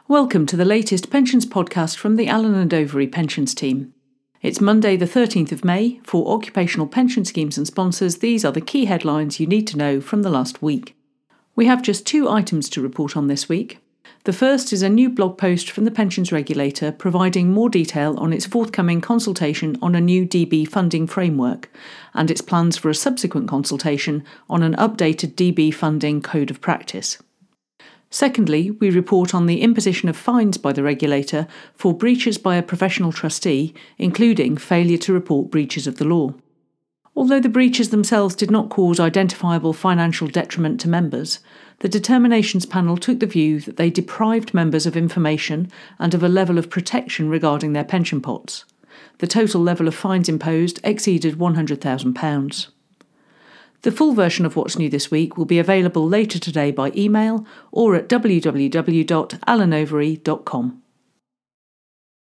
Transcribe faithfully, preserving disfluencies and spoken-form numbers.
Welcome to the latest pensions podcast from the Allen and Overy pensions team. It's Monday the thirteenth of May. For occupational pension schemes and sponsors, these are the key headlines you need to know from the last week. We have just two items to report on this week. The first is a new blog post from the pensions regulator providing more detail on its forthcoming consultation on a new D B funding framework and its plans for a subsequent consultation on an updated D B funding code of practice. Secondly, we report on the imposition of fines by the regulator for breaches by a professional trustee, including failure to report breaches of the law. Although the breaches themselves did not cause identifiable financial detriment to members, the determinations panel took the view that they deprived members of information and of a level of protection regarding their pension pots. The total level of fines imposed exceeded one hundred thousand pounds. The full version of What's New this week will be available later today by email or at w w w dot allen overy dot com.